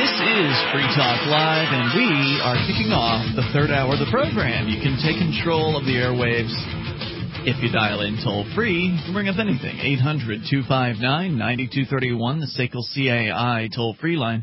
This is Free Talk Live, and we are kicking off the third hour of the program. You can take control of the airwaves if you dial in toll-free. You can bring up anything. 800-259-9231, the SACL CAI toll-free line.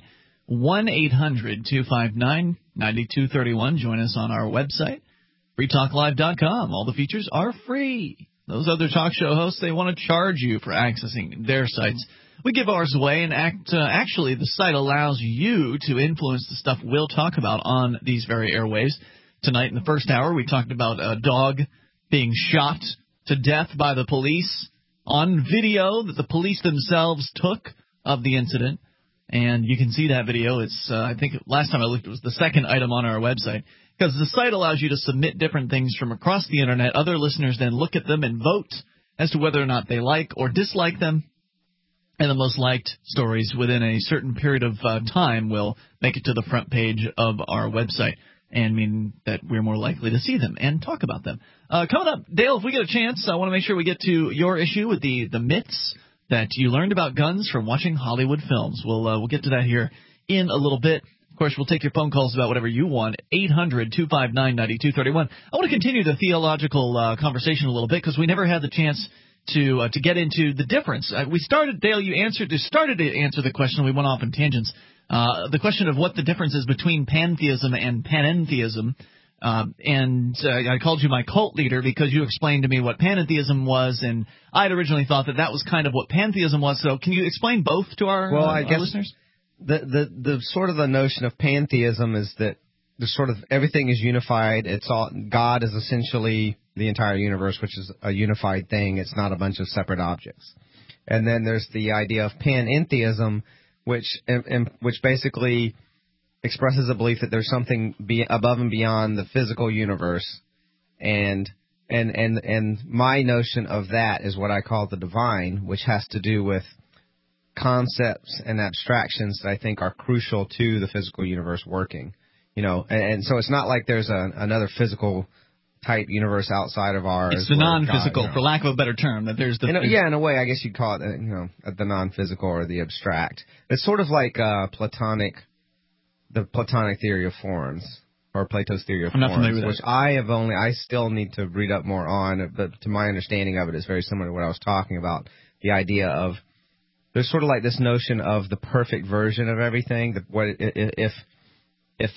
1-800-259-9231. Join us on our website, freetalklive.com. All the features are free. Those other talk show hosts, they want to charge you for accessing their sites. We give ours away, and actually the site allows you to influence the stuff we'll talk about on these very airwaves. Tonight in the first hour, we talked about a dog being shot to death by the police on video that the police themselves took of the incident. And you can see that video. It's I think last time I looked, it was the second item on our website. Because the site allows you to submit different things from across the Internet. Other listeners then look at them and vote as to whether or not they like or dislike them. And the most liked stories within a certain period of time will make it to the front page of our website and mean that we're more likely to see them and talk about them. Coming up, Dale, if we get a chance, I want to make sure we get to your issue with the myths that you learned about guns from watching Hollywood films. We'll get to that here in a little bit. Of course, we'll take your phone calls about whatever you want, 800-259-9231. I want to continue the theological conversation a little bit because we never had the chance to get into the difference. We started, Dale, you started to answer the question. We went off in tangents. The question of what the difference is between pantheism and panentheism. And I called you my cult leader because you explained to me what panentheism was, and I'd originally thought that was kind of what pantheism was. So can you explain both to our listeners? The sort of the notion of pantheism is that the sort of everything is unified. It's all God is essentially the entire universe, which is a unified thing. It's not a bunch of separate objects. And then there's the idea of panentheism, which basically expresses a belief that there's something above and beyond the physical universe. And my notion of that is what I call the divine, which has to do with concepts and abstractions that I think are crucial to the physical universe working. And so it's not like there's another physical type universe outside of ours. It's the non-physical, for lack of a better term. That there's in a way, I guess you'd call it, the non-physical or the abstract. It's sort of like the Platonic theory of forms, or Plato's theory of forms, which I still need to read up more on. But to my understanding of it, it's very similar to what I was talking about. The idea of there's sort of like this notion of the perfect version of everything. If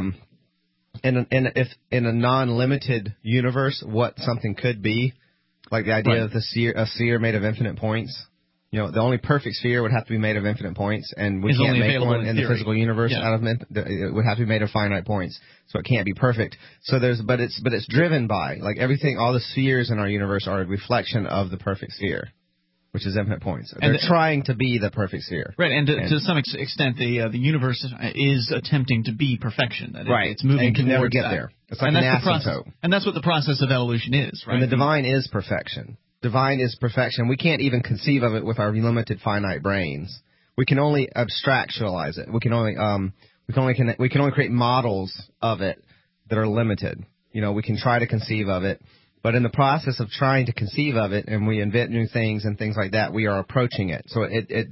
in a non-limited universe, what something could be, like the idea of a sphere made of infinite points. The only perfect sphere would have to be made of infinite points, and we can't make one in the physical universe out of it would have to be made of finite points, so it can't be perfect. So but it's driven by everything. All the spheres in our universe are a reflection of the perfect sphere, which is infinite points. They're trying to be the perfect sphere. Right, and to some extent, the universe is attempting to be perfection. It's moving and can towards never get there. It's like an asymptote. And that's what the process of evolution is, right? And the divine is perfection. Divine is perfection. We can't even conceive of it with our limited finite brains. We can only abstractualize it. We can only create models of it that are limited. We can try to conceive of it. But in the process of trying to conceive of it, and we invent new things and things like that, we are approaching it. So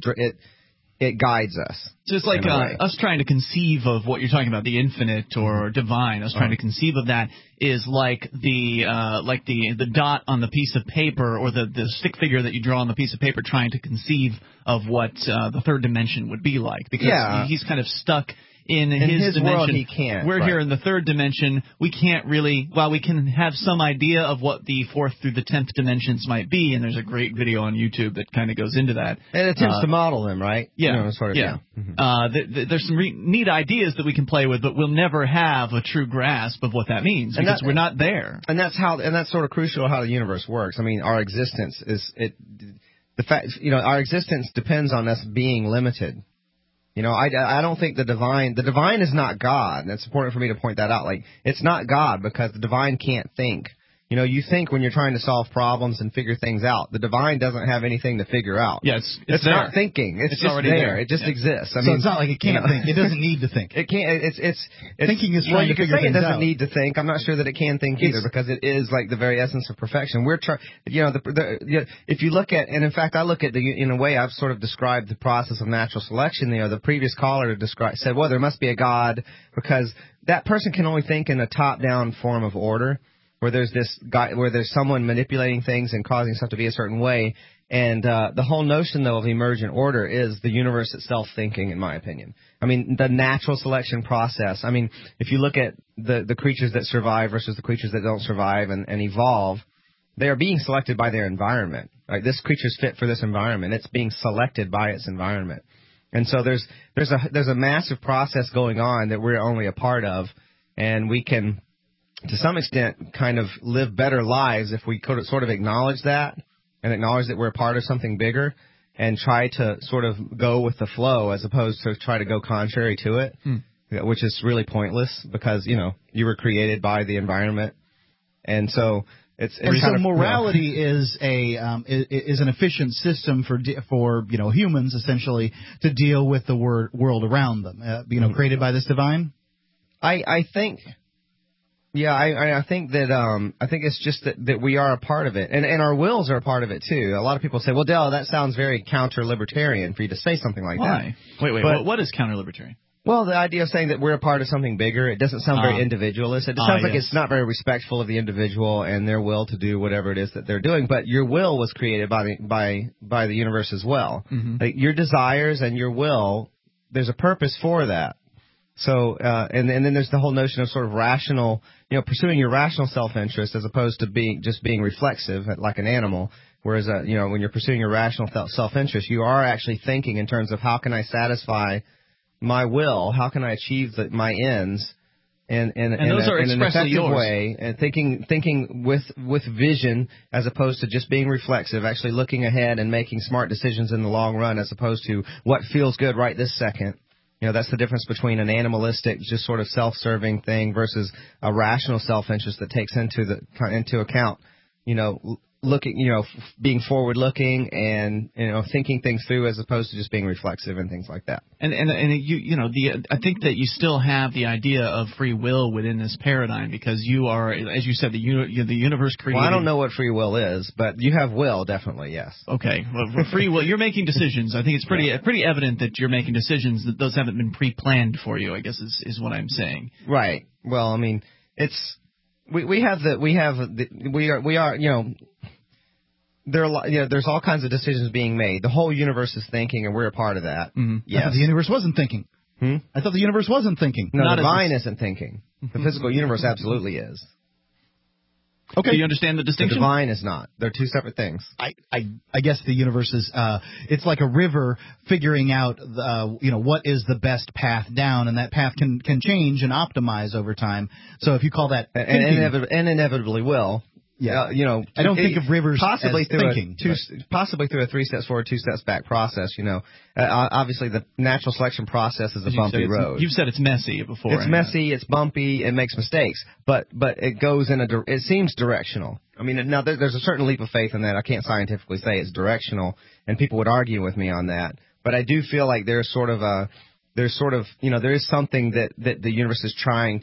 it guides us. Just like us trying to conceive of what you're talking about, the infinite or divine. Us trying to conceive of that is like the dot on the piece of paper, or the stick figure that you draw on the piece of paper, trying to conceive of what the third dimension would be like. Because he's kind of stuck in his dimension. World, he can't. We're here in the third dimension. We can't really. Well, we can have some idea of what the fourth through the 10th dimensions might be, and there's a great video on YouTube that kind of goes into that. And it attempts to model them, right? Yeah. Mm-hmm. There's some neat ideas that we can play with, but we'll never have a true grasp of what that means because we're not there. And that's sort of crucial how the universe works. I mean, our existence our existence depends on us being limited. I don't think the divine is not God. And it's important for me to point that out. It's not God because the divine can't think. You know, you think when you're trying to solve problems and figure things out, the divine doesn't have anything to figure out. Yeah, it's there. Not thinking. It's just already there. there. It just exists. So it's not like it can't think. It doesn't need to think. It can't. It's thinking is trying to figure things out. You can say it doesn't out. need to think. I'm not sure that it can think either, because it is like the very essence of perfection. We're trying. You know, if you look at, and in fact, I look at in a way I've sort of described the process of natural selection. You know, the previous caller said, well, there must be a God, because that person can only think in a top-down form of order, where there's this guy, where there's someone manipulating things and causing stuff to be a certain way. And the whole notion, though, of emergent order is the universe itself thinking, in my opinion. I mean, the natural selection process. I mean, if you look at the creatures that survive versus the creatures that don't survive and evolve, they are being selected by their environment. Right? This creature's fit for this environment. It's being selected by its environment. And so there's a massive process going on that we're only a part of, and we can, to some extent, kind of live better lives if we could sort of acknowledge that and acknowledge that we're a part of something bigger and try to sort of go with the flow as opposed to try to go contrary to it, which is really pointless, because, you know, you were created by the environment. And so it's and so kind of, morality is an efficient system for you know, humans essentially to deal with the world around them, you know, created by this divine. I think. Yeah, I think that I think it's just that we are a part of it, and our wills are a part of it too. A lot of people say, "Well, Dale, that sounds very counter-libertarian for you to say something like Why? that." Wait. What is counter-libertarian? Well, the idea of saying that we're a part of something bigger, it doesn't sound very individualist. It sounds like it's not very respectful of the individual and their will to do whatever it is that they're doing. But your will was created by the universe as well. Mm-hmm. Like, your desires and your will, there's a purpose for that. So, and then there's the whole notion of sort of rational, you know, pursuing your rational self-interest as opposed to being reflexive like an animal. Whereas, you know, when you're pursuing your rational self-interest, you are actually thinking in terms of how can I satisfy my will, how can I achieve my ends, in an effective yours. way, and thinking with vision as opposed to just being reflexive, actually looking ahead and making smart decisions in the long run as opposed to what feels good right this second. You know, that's the difference between an animalistic, just sort of self-serving thing versus a rational self-interest that takes into account, you know, looking, you know, being forward-looking and, you know, thinking things through as opposed to just being reflexive and things like that. And you know, I think that you still have the idea of free will within this paradigm, because you are, as you said, the universe created. Well, I don't know what free will is, but you have will, definitely, yes. Okay, well, for free will, you're making decisions. I think it's pretty evident that you're making decisions, that those haven't been pre-planned for you, I guess is what I'm saying. Right. Well, I mean, it's we are you know. There's all kinds of decisions being made. The whole universe is thinking, and we're a part of that. Mm-hmm. Yes. I thought the universe wasn't thinking. I thought the universe wasn't thinking. No, the divine isn't thinking. The physical universe absolutely is. Okay. Do you understand the distinction? The divine is not. They're two separate things. I guess the universe is it's like a river figuring out you know, what is the best path down, and that path can change and optimize over time. So if you call that and inevitably will. Yeah, you know, I don't think of rivers possibly as through thinking, possibly through a 3 steps forward, 2 steps back process. You know, obviously the natural selection process is a bumpy road. You've said it's messy before. It's messy, it's bumpy, it makes mistakes, but it goes it seems directional. I mean, now there's a certain leap of faith in that. I can't scientifically say it's directional, and people would argue with me on that. But I do feel like there's sort of you know, there is something that the universe is trying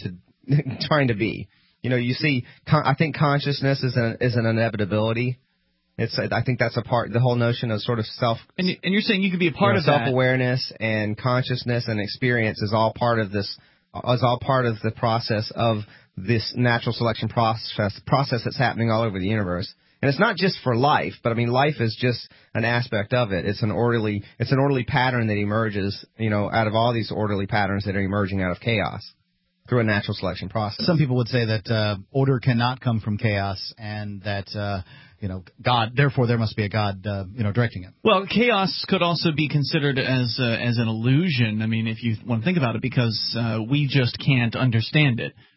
to be. You know, you see, I think consciousness is an inevitability. I think that's a part, the whole notion of sort of self. And you're saying you could be a part of that. Self-awareness and consciousness and experience is all part of this, is all part of the process of this natural selection process that's happening all over the universe. And it's not just for life, but I mean, life is just an aspect of it. It's an orderly pattern that emerges, you know, out of all these orderly patterns that are emerging out of chaos through a natural selection process. Some people would say that order cannot come from chaos, and that you know, God, therefore there must be a God, you know, directing it. Well, chaos could also be considered as an illusion. I mean, if you want to think about it, because we just can't understand it.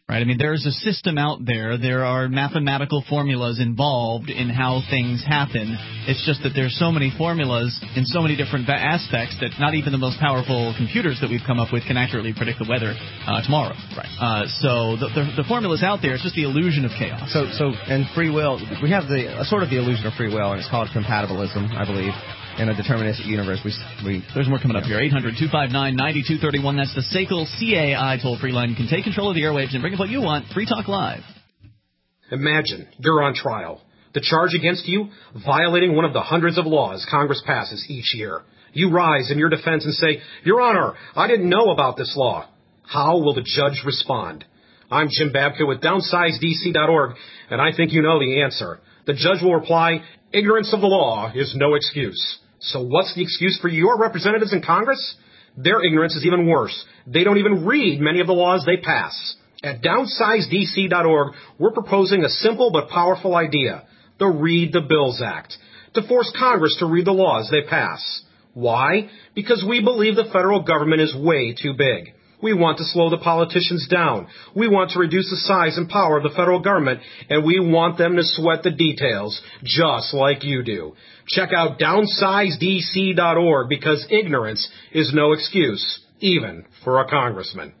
Right? I mean, there's a system out there. There are mathematical formulas involved in how things happen. It's just that there's so many formulas in so many different aspects that not even the most powerful computers that we've come up with can accurately predict the weather tomorrow. Right. So the formula's out there. It's just the illusion of chaos. So and free will, we have the sort of the illusion of free will, and it's called compatibilism, I believe. In a deterministic universe, there's more coming up here. 800-259-9231. That's the SACL CAI toll-free line. You can take control of the airwaves and bring up what you want. Free Talk Live. Imagine you're on trial. The charge against you, violating one of the hundreds of laws Congress passes each year. You rise in your defense and say, Your Honor, I didn't know about this law. How will the judge respond? I'm Jim Babka with DownsizeDC.org, and I think you know the answer. The judge will reply, Ignorance of the law is no excuse. So what's the excuse for your representatives in Congress? Their ignorance is even worse. They don't even read many of the laws they pass. At DownsizeDC.org, we're proposing a simple but powerful idea, the Read the Bills Act, to force Congress to read the laws they pass. Why? Because we believe the federal government is way too big. We want to slow the politicians down. We want to reduce the size and power of the federal government, and we want them to sweat the details, just like you do. Check out DownsizeDC.org, because ignorance is no excuse, even for a congressman.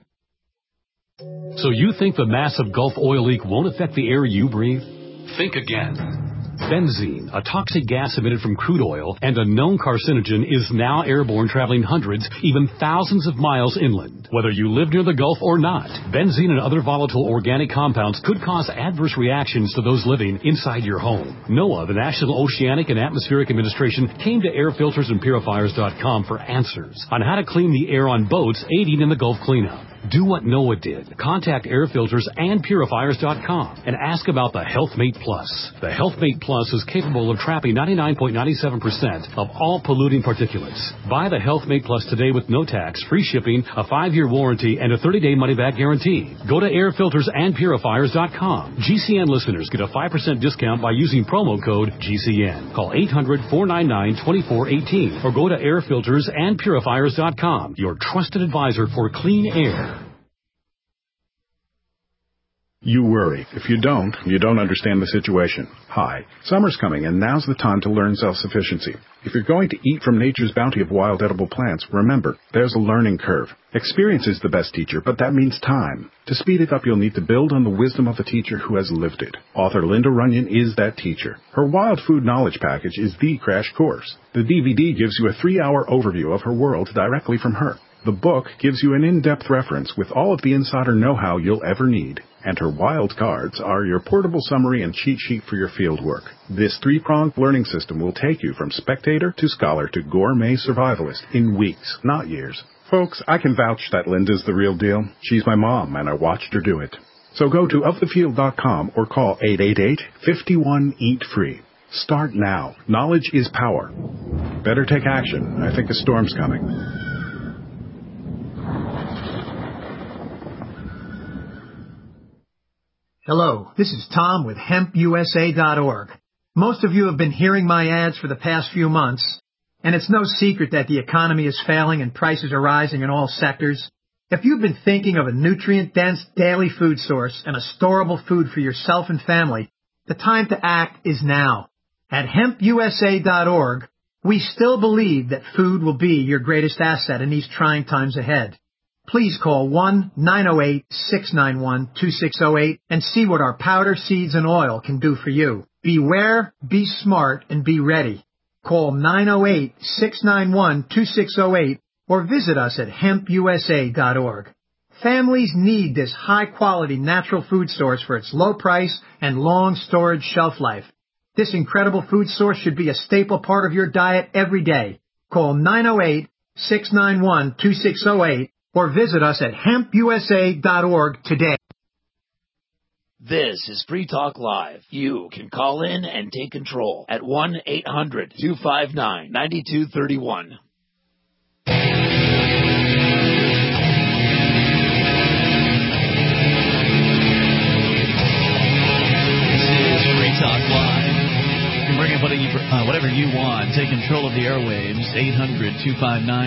So you think the massive Gulf oil leak won't affect the air you breathe? Think again. Benzene, a toxic gas emitted from crude oil and a known carcinogen, is now airborne, traveling hundreds, even thousands of miles inland. Whether you live near the Gulf or not, benzene and other volatile organic compounds could cause adverse reactions to those living inside your home. NOAA, the National Oceanic and Atmospheric Administration, came to airfiltersandpurifiers.com for answers on how to clean the air on boats aiding in the Gulf cleanup. Do what NOAA did. Contact airfiltersandpurifiers.com and ask about the HealthMate Plus. The HealthMate Plus is capable of trapping 99.97% of all polluting particulates. Buy the HealthMate Plus today with no tax, free shipping, a 5-year warranty, and a 30-day money-back guarantee. Go to airfiltersandpurifiers.com. GCN listeners get a 5% discount by using promo code GCN. Call 800-499-2418 or go to airfiltersandpurifiers.com, your trusted advisor for clean air. You worry. If you don't understand the situation. Hi, summer's coming, and now's the time to learn self-sufficiency. If you're going to eat from nature's bounty of wild edible plants, remember, there's a learning curve. Experience is the best teacher, but that means time. To speed it up, you'll need to build on the wisdom of a teacher who has lived it. Author Linda Runyon is that teacher. Her Wild Food Knowledge Package is the crash course. The DVD gives you a 3-hour overview of her world directly from her. The book gives you an in-depth reference with all of the insider know-how you'll ever need. And her wild cards are your portable summary and cheat sheet for your field work. This 3-pronged learning system will take you from spectator to scholar to gourmet survivalist in weeks, not years. Folks, I can vouch that Linda's the real deal. She's my mom, and I watched her do it. So go to ofthefield.com or call 888-51-EAT-FREE. Start now. Knowledge is power. Better take action. I think a storm's coming. Hello, this is Tom with HempUSA.org. Most of you have been hearing my ads for the past few months, and it's no secret that the economy is failing and prices are rising in all sectors. If you've been thinking of a nutrient-dense daily food source and a storable food for yourself and family, the time to act is now. At HempUSA.org, we still believe that food will be your greatest asset in these trying times ahead. Please call 1-908-691-2608 and see what our powder, seeds, and oil can do for you. Beware, be smart, and be ready. Call 908-691-2608 or visit us at HempUSA.org. Families need this high-quality natural food source for its low price and long storage shelf life. This incredible food source should be a staple part of your diet every day. Call 908-691-2608 or visit us at HempUSA.org today. This is Free Talk Live. You can call in and take control at 1-800-259-9231. This is Free Talk Live. You can bring up whatever you want. Take control of the airwaves.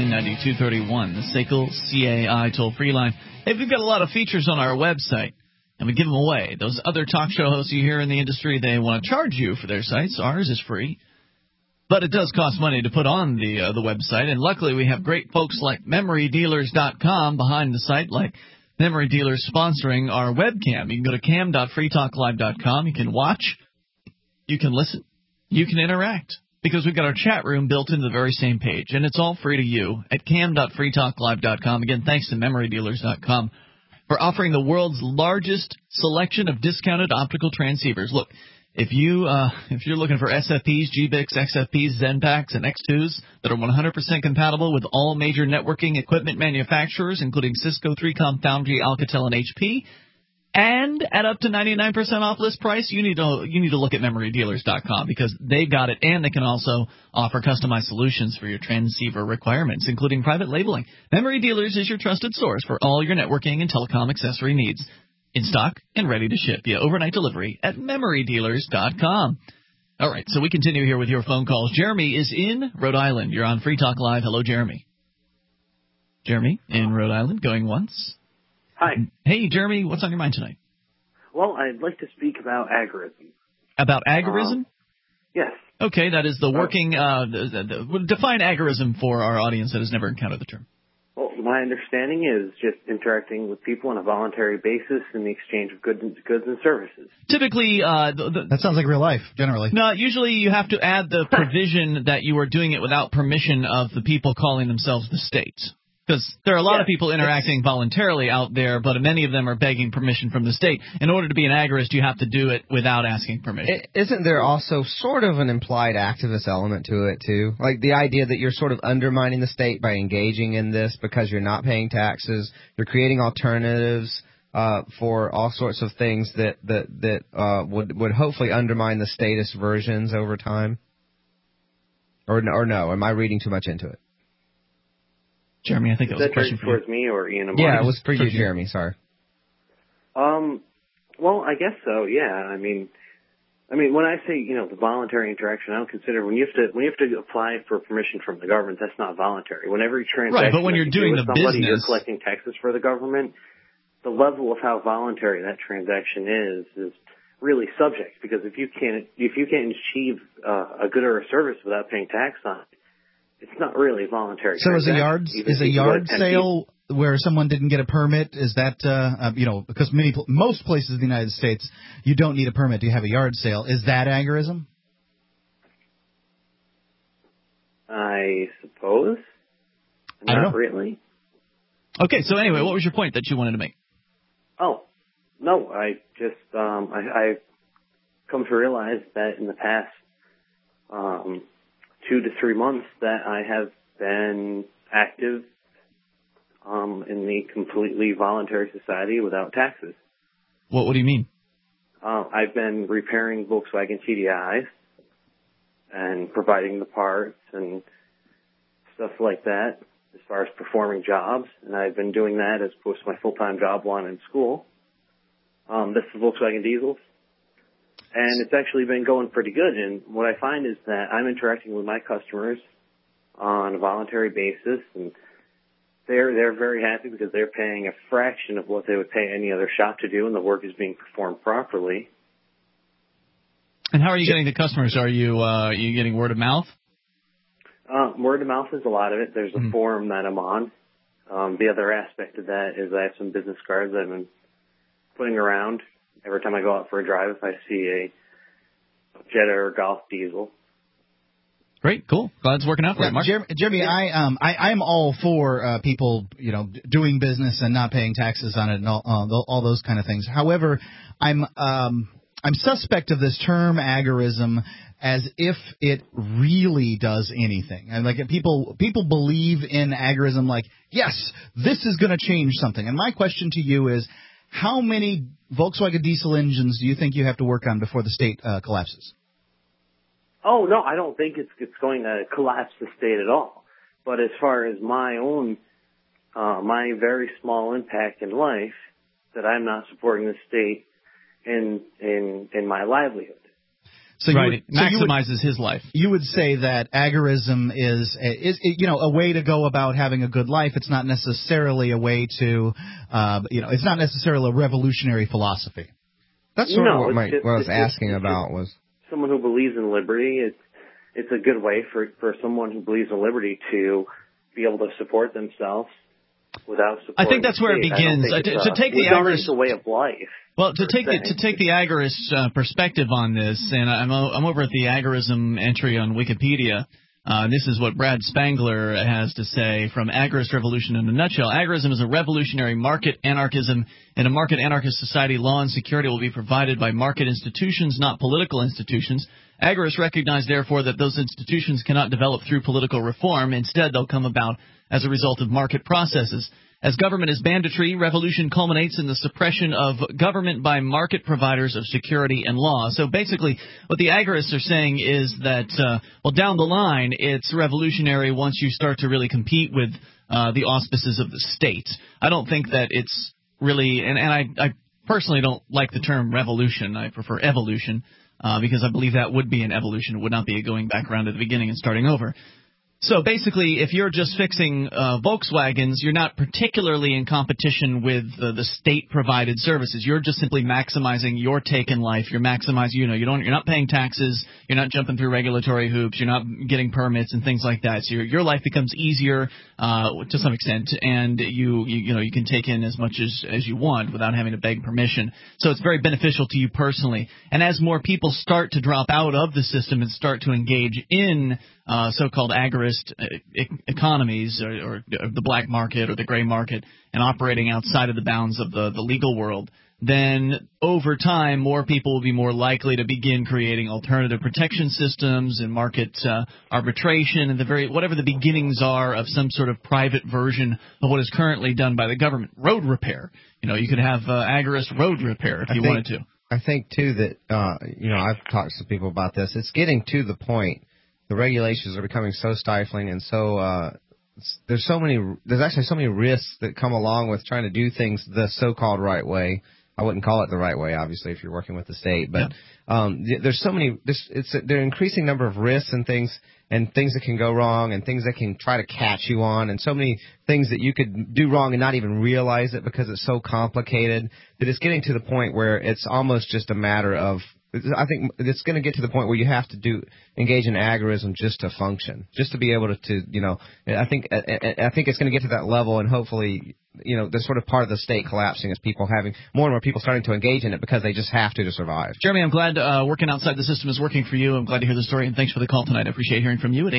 800-259-9231. The SACL CAI toll-free line. Hey, we've got a lot of features on our website. and we give them away. Those other talk show hosts you hear in the industry, they want to charge you for their sites. Ours is free. But it does cost money to put on the website, and luckily we have great folks like MemoryDealers.com behind the site, like Memory Dealers sponsoring our webcam. You can go to cam.freetalklive.com. You can watch, you can listen, you can interact, because we've got our chat room built into the very same page, and it's all free to you at cam.freetalklive.com. Again, thanks to MemoryDealers.com for offering the world's largest selection of discounted optical transceivers. Look, if you're looking for SFPs, GBICs, XFPs, ZenPaks, and X2s that are 100% compatible with all major networking equipment manufacturers, including Cisco, 3Com, Foundry, Alcatel, and HP, and at up to 99% off list price, you need to look at MemoryDealers.com, because they've got it, and they can also offer customized solutions for your transceiver requirements, including private labeling. Memory Dealers is your trusted source for all your networking and telecom accessory needs. In stock and ready to ship via overnight delivery at MemoryDealers.com. All right, so we continue here with your phone calls. Jeremy is in Rhode Island. You're on Free Talk Live. Hello, Jeremy. Jeremy in Rhode Island, going once. Hi. Hey, Jeremy, what's on your mind tonight? Well, I'd like to speak about agorism. About agorism? Yes. Okay, that is the working define agorism for our audience that has never encountered the term. Well, my understanding is just interacting with people on a voluntary basis in the exchange of goods and services. Typically, that sounds like real life, generally. No, usually you have to add the provision that you are doing it without permission of the people calling themselves the state. Because there are a lot of people interacting voluntarily out there, but many of them are begging permission from the state. In order to be an agorist, you have to do it without asking permission. Isn't there also sort of an implied activist element to it, too? Like the idea that you're sort of undermining the state by engaging in this because you're not paying taxes. You're creating alternatives for all sorts of things that would hopefully undermine the status versions over time. Or no? Am I reading too much into it? Jeremy, I think that was a question for you. Towards me or Ian? Yeah, it was for you, Jeremy. Sorry. Well, I guess so. Yeah. I mean, when I say the voluntary interaction, I don't consider when you have to apply for permission from the government, that's not voluntary. Whenever you transact, right, but when you're doing the business, you're collecting taxes for the government. The level of how voluntary that transaction is really subject, because if you can't achieve a good or a service without paying tax on it, it's not really voluntary. So is a yard sale where someone didn't get a permit, is that, because most places in the United States, you don't need a permit to have a yard sale. Is that agorism? I suppose. I don't know. Not really. Okay, so anyway, what was your point that you wanted to make? Oh, no, I just, I've come to realize that in the past 2 to 3 months that I have been active in the completely voluntary society without taxes. What do you mean? I've been repairing Volkswagen TDIs and providing the parts and stuff like that as far as performing jobs, and I've been doing that as opposed to my full-time job while I'm in school. This is Volkswagen diesels. And it's actually been going pretty good. And what I find is that I'm interacting with my customers on a voluntary basis, and they're very happy because they're paying a fraction of what they would pay any other shop to do, and the work is being performed properly. And how are you getting the customers? Are you getting word of mouth? Word of mouth is a lot of it. There's a forum that I'm on. The other aspect of that is I have some business cards that I've been putting around. Every time I go out for a drive, if I see a Jetta or Golf diesel. Great, cool. Glad it's working out for you, Mark. Jeremy, I'm all for people, doing business and not paying taxes on it and all those kind of things. However, I'm suspect of this term agorism as if it really does anything. And like people believe in agorism like, yes, this is going to change something. And my question to you is, how many Volkswagen diesel engines do you think you have to work on before the state collapses? Oh, no, I don't think it's going to collapse the state at all. But as far as my own, my very small impact in life, that I'm not supporting the state in my livelihood. So It maximizes his life. You would say that agorism is a way to go about having a good life. It's not necessarily a way to, it's not necessarily a revolutionary philosophy. That's sort of what I was asking about was someone who believes in liberty. It's a good way for someone who believes in liberty to be able to support themselves without support. I think that's where it begins. To take the agorist way of life. Well, to take the agorist perspective on this, and I'm over at the agorism entry on Wikipedia. This is what Brad Spangler has to say from Agorist Revolution in a nutshell. Agorism is a revolutionary market anarchism. In a market anarchist society, law and security will be provided by market institutions, not political institutions. Agorists recognize, therefore, that those institutions cannot develop through political reform. Instead, they'll come about as a result of market processes. As government is banditry, revolution culminates in the suppression of government by market providers of security and law. So basically, what the agorists are saying is that, down the line, it's revolutionary once you start to really compete with the auspices of the state. I don't think that it's really, and I personally don't like the term revolution. I prefer evolution because I believe that would be an evolution. It would not be a going back around to the beginning and starting over. So basically, if you're just fixing Volkswagens, you're not particularly in competition with the state-provided services. You're just simply maximizing your take in life. You're maximizing, you're not paying taxes. You're not jumping through regulatory hoops. You're not getting permits and things like that. So your life becomes easier to some extent, and you can take in as much as you want without having to beg permission. So it's very beneficial to you personally. And as more people start to drop out of the system and start to engage in so-called agorist economies or the black market or the gray market and operating outside of the bounds of the legal world, then over time more people will be more likely to begin creating alternative protection systems and market arbitration and whatever the beginnings are of some sort of private version of what is currently done by the government. Road repair. You could have agorist road repair if you wanted to. I think, too, that, I've talked to some people about this. It's getting to the point. The regulations are becoming so stifling, and so there's actually so many risks that come along with trying to do things the so-called right way. I wouldn't call it the right way, obviously, if you're working with the state, but there's so many. There are increasing number of risks and things that can go wrong and things that can try to catch you on, and so many things that you could do wrong and not even realize it because it's so complicated that it's getting to the point where it's almost just a matter of. I think it's going to get to the point where you have to engage in agorism just to function, just to be able to I think it's going to get to that level, and hopefully, there's sort of part of the state collapsing as people having more and more people starting to engage in it because they just have to survive. Jeremy, I'm glad working outside the system is working for you. I'm glad to hear the story, and thanks for the call tonight. I appreciate hearing from you at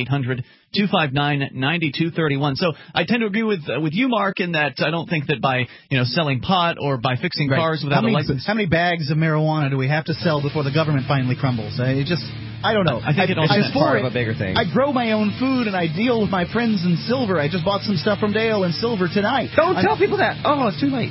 800-259-9231. So I tend to agree with you, Mark, in that I don't think that by selling pot or by fixing cars without a license. How many bags of marijuana do we have to sell before the government finally crumbles? I don't know. I think it's part of a bigger thing. I grow my own food and I deal with my friends in silver. I just bought some stuff from Dale in silver tonight. Don't tell people that. Oh, it's too late.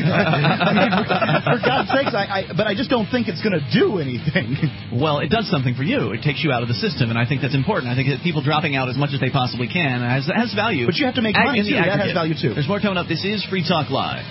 For God's sakes, but I just don't think it's going to do anything. Well, it does something for you. It takes you out of the system, and I think that's important. I think that people dropping out as much as they possibly can has value. But you have to make money, too. That has value, too. There's more coming up. This is Free Talk Live.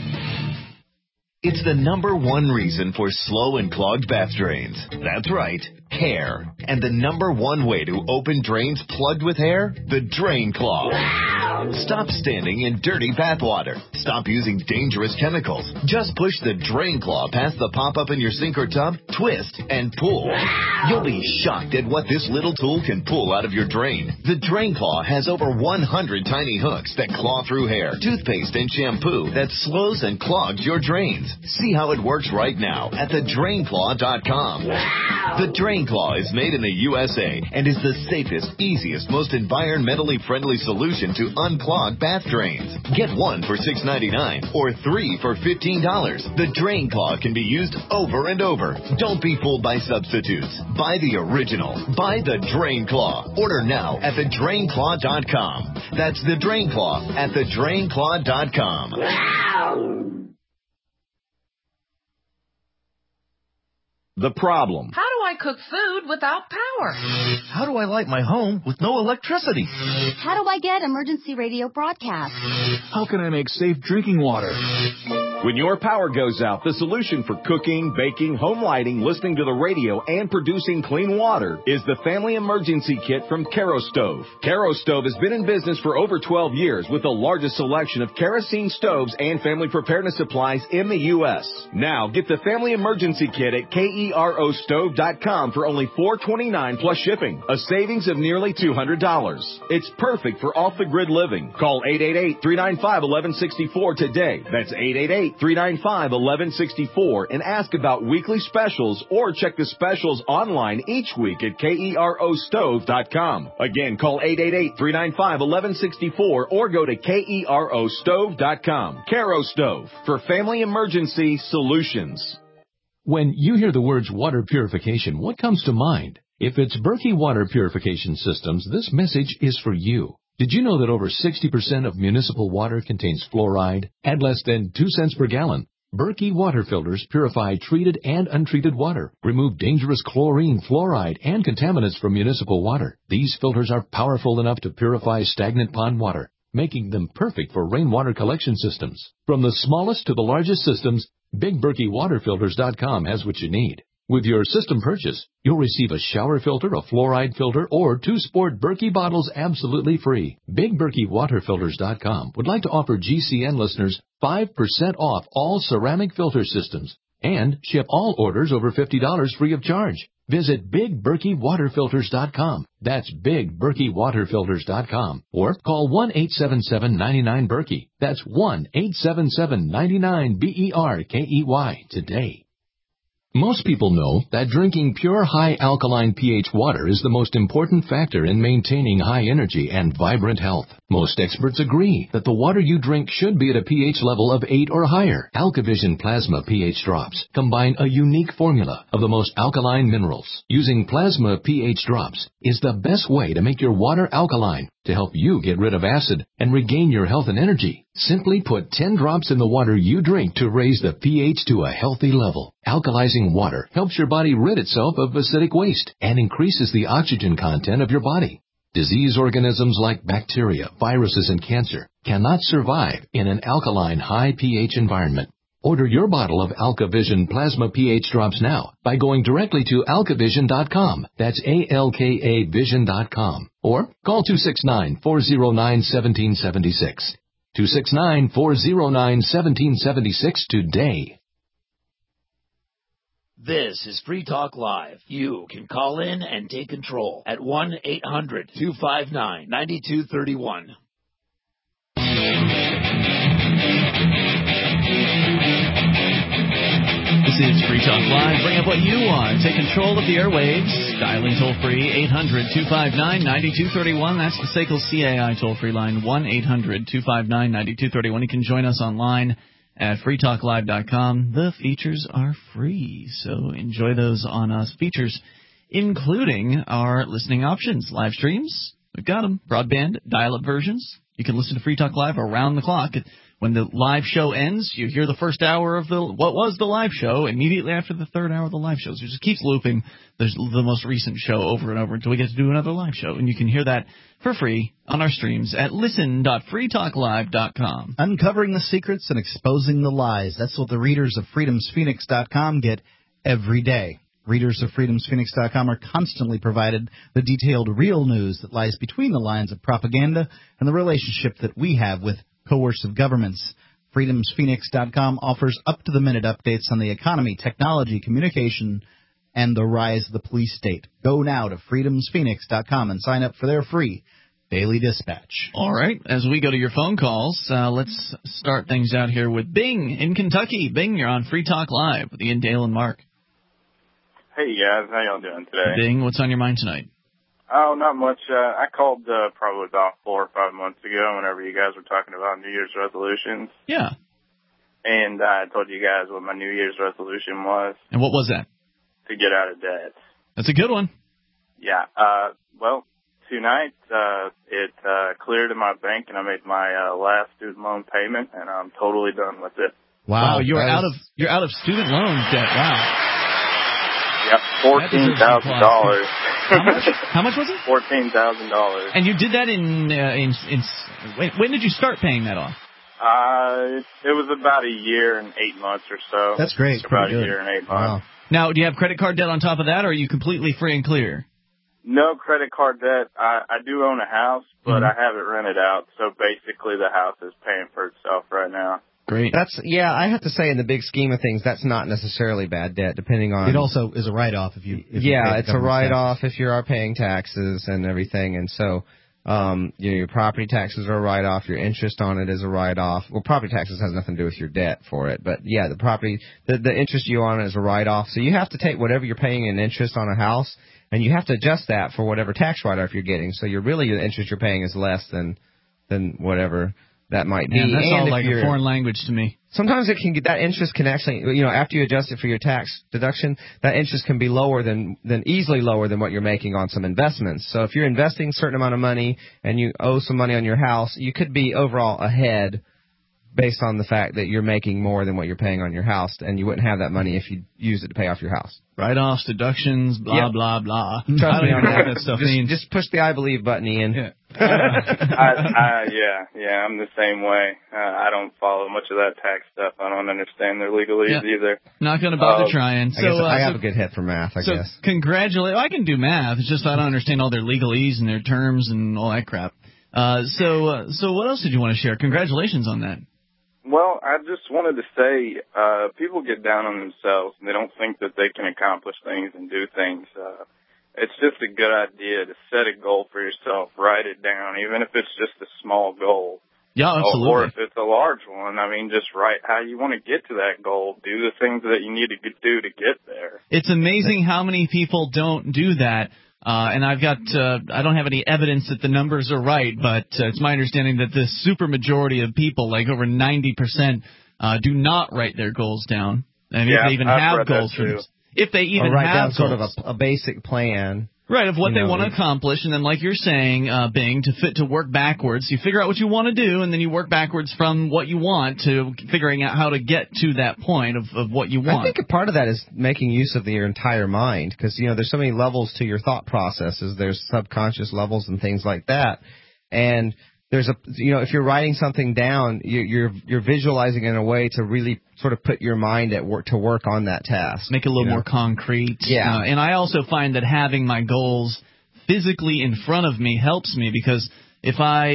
It's the #1 reason for slow and clogged bath drains. That's right, hair. And the #1 way to open drains plugged with hair? The Drain Claw. Stop standing in dirty bath water. Stop using dangerous chemicals. Just push the Drain Claw past the pop-up in your sink or tub, twist, and pull. You'll be shocked at what this little tool can pull out of your drain. The Drain Claw has over 100 tiny hooks that claw through hair, toothpaste, and shampoo that slows and clogs your drains. See how it works right now at thedrainclaw.com. The Drain Claw is made in the USA and is the safest, easiest, most environmentally friendly solution to unclog bath drains. Get one for $6.99 or 3 for $15. The Drain Claw can be used over and over. Don't be fooled by substitutes. Buy the original. Buy the Drain Claw. Order now at thedrainclaw.com. That's the Drain Claw at thedrainclaw.com. The problem. How do I cook food without power? How do I light my home with no electricity? How do I get emergency radio broadcasts? How can I make safe drinking water? When your power goes out, the solution for cooking, baking, home lighting, listening to the radio, and producing clean water is the Family Emergency Kit from Kerastove. Kerastove has been in business for over 12 years with the largest selection of kerosene stoves and family preparedness supplies in the U.S. Now, get the Family Emergency Kit at KEROstove.com for only $4.29 plus shipping, a savings of nearly $200. It's perfect for off-the-grid living. Call 888-395-1164 today. That's 888-395-1164 and ask about weekly specials or check the specials online each week at KEROstove.com. Again, call 888-395-1164 or go to KEROstove.com. Kerastove for family emergency solutions. When you hear the words water purification, what comes to mind? If it's Berkey Water Purification Systems, this message is for you. Did you know that over 60% of municipal water contains fluoride at less than 2 cents per gallon? Berkey water filters purify treated and untreated water, remove dangerous chlorine, fluoride, and contaminants from municipal water. These filters are powerful enough to purify stagnant pond water, making them perfect for rainwater collection systems. From the smallest to the largest systems, BigBerkeyWaterFilters.com has what you need. With your system purchase, you'll receive a shower filter, a fluoride filter, or 2 sport Berkey bottles absolutely free. BigBerkeyWaterFilters.com would like to offer GCN listeners 5% off all ceramic filter systems and ship all orders over $50 free of charge. Visit BigBerkeyWaterFilters.com. That's BigBerkeyWaterFilters.com. Or call 1-877-99-BERKEY. That's 1-877-99-BERKEY today. Most people know that drinking pure high alkaline pH water is the most important factor in maintaining high energy and vibrant health. Most experts agree that the water you drink should be at a pH level of 8 or higher. AlkaVision Plasma pH drops combine a unique formula of the most alkaline minerals. Using plasma pH drops is the best way to make your water alkaline to help you get rid of acid and regain your health and energy. Simply put 10 drops in the water you drink to raise the pH to a healthy level. Alkalizing water helps your body rid itself of acidic waste and increases the oxygen content of your body. Disease organisms like bacteria, viruses, and cancer cannot survive in an alkaline high pH environment. Order your bottle of AlkaVision Plasma pH drops now by going directly to alkavision.com. That's ALKA Vision.com. Or call 269-409-1776. 269-409-1776 today. This is Free Talk Live. You can call in and take control at 1-800-259-9231. This is Free Talk Live. Bring up what you want. Take control of the airwaves. Dialing toll-free 800-259-9231. That's the SACL CAI toll-free line, 1-800-259-9231. You can join us online at freetalklive.com. The features are free, so enjoy those on us. Features including our listening options, live streams. We've got them. Broadband, dial-up versions. You can listen to Free Talk Live around the clock. When the live show ends, you hear the first hour of what was the live show immediately after the third hour of the live show. So it just keeps looping. There's the most recent show over and over until we get to do another live show. And you can hear that for free on our streams at listen.freetalklive.com. Uncovering the secrets and exposing the lies. That's what the readers of freedomsphoenix.com get every day. Readers of freedomsphoenix.com are constantly provided the detailed real news that lies between the lines of propaganda and the relationship that we have with coercive governments. FreedomsPhoenix.com offers up-to-the-minute updates on the economy, technology, communication, and the rise of the police state. Go now to FreedomsPhoenix.com and sign up for their free daily dispatch. All right. As we go to your phone calls, let's start things out here with Bing in Kentucky. Bing, you're on Free Talk Live with Ian, Dale, and Mark. Hey, guys. How y'all doing today? Bing, what's on your mind tonight? Oh, not much. I called probably about 4 or 5 months ago whenever you guys were talking about New Year's resolutions. Yeah. And I told you guys what my New Year's resolution was. And what was that? To get out of debt. That's a good one. Yeah. Well, tonight it cleared in my bank, and I made my last student loan payment, and I'm totally done with it. Wow, you're out of student loan debt. Wow. Yep, $14,000. How much was it? $14,000. And you did that in when did you start paying that off? It was about a year and 8 months or so. That's great. It's about Pretty a good. year and 8 Wow. months. Now, do you have credit card debt on top of that, or are you completely free and clear? No credit card debt. I do own a house, but I have it rented out, so basically the house is paying for itself right now. Great. I have to say, in the big scheme of things, that's not necessarily bad debt, depending on... It also is a write-off if you pay it's a government write-off if you are paying taxes and everything, and so... your property taxes are a write-off. Your interest on it is a write-off. Well, property taxes has nothing to do with your debt for it, but yeah, the interest you on it is a write-off. So you have to take whatever you're paying in interest on a house, and you have to adjust that for whatever tax write-off you're getting. So the interest you're paying is less than whatever that might be. Man, that's all like a a foreign language to me. Sometimes that interest can actually, after you adjust it for your tax deduction, that interest can be lower easily lower than what you're making on some investments. So if you're investing a certain amount of money and you owe some money on your house, you could be overall ahead based on the fact that you're making more than what you're paying on your house, and you wouldn't have that money if you used it to pay off your house. Write-offs, deductions, blah, blah, blah. Trust I don't me even on know what that. that stuff means. Just push the I believe button, Ian. Yeah. I'm the same way. I don't follow much of that tax stuff. I don't understand their legalese either. Not going to bother trying. I have a good head for math, I guess. Congratulations. I can do math. It's just I don't understand all their legalese and their terms and all that crap. So what else did you want to share? Congratulations on that. Well, I just wanted to say, people get down on themselves and they don't think that they can accomplish things and do things. It's just a good idea to set a goal for yourself, write it down, even if it's just a small goal. Yeah, absolutely. Or if it's a large one, just write how you want to get to that goal. Do the things that you need to do to get there. It's amazing how many people don't do that. And I don't have any evidence that the numbers are right, but it's my understanding that the super majority of people, like over 90%, do not write their goals down. And if they even have goals for them. If they even write have down goals. sort of a basic plan. Right, of what they want to accomplish, and then like you're saying, Bing, to work backwards. You figure out what you want to do, and then you work backwards from what you want to figuring out how to get to that point of what you want. I think a part of that is making use of your entire mind, because, there's so many levels to your thought processes. There's subconscious levels and things like that. And there's if you're writing something down, you're visualizing in a way to really sort of put your mind at work to work on that task. Make it a little more concrete. Yeah. And I also find that having my goals physically in front of me helps me, because if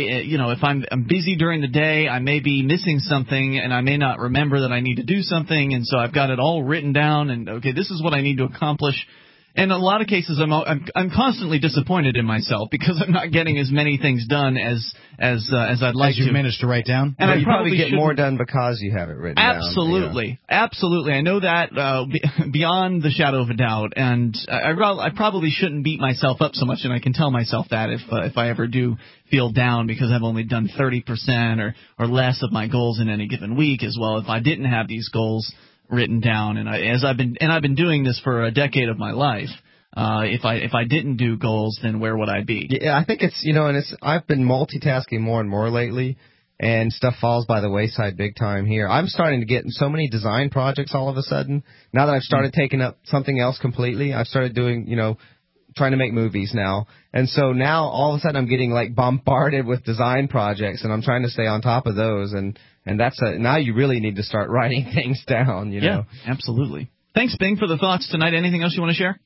I'm busy during the day, I may be missing something and I may not remember that I need to do something, and so I've got it all written down and okay, this is what I need to accomplish. And in a lot of cases, I'm constantly disappointed in myself because I'm not getting as many things done as I'd like to. As you managed to write down. And you probably get more done because you have it written down. Absolutely. I know that beyond the shadow of a doubt. And I probably shouldn't beat myself up so much, and I can tell myself that if I ever do feel down because I've only done 30% or less of my goals in any given week, as well if I didn't have these goals written down, and I've been doing this for a decade of my life. If I didn't do goals, then where would I be? Yeah, I think it's I've been multitasking more and more lately, and stuff falls by the wayside big time here. I'm starting to get so many design projects all of a sudden. Now that I've started taking up something else completely, I've started doing trying to make movies now, and so now all of a sudden I'm getting like bombarded with design projects, and I'm trying to stay on top of those, and that's now you really need to start writing things down. Yeah, absolutely. Thanks, Bing, for the thoughts tonight. Anything else you want to share?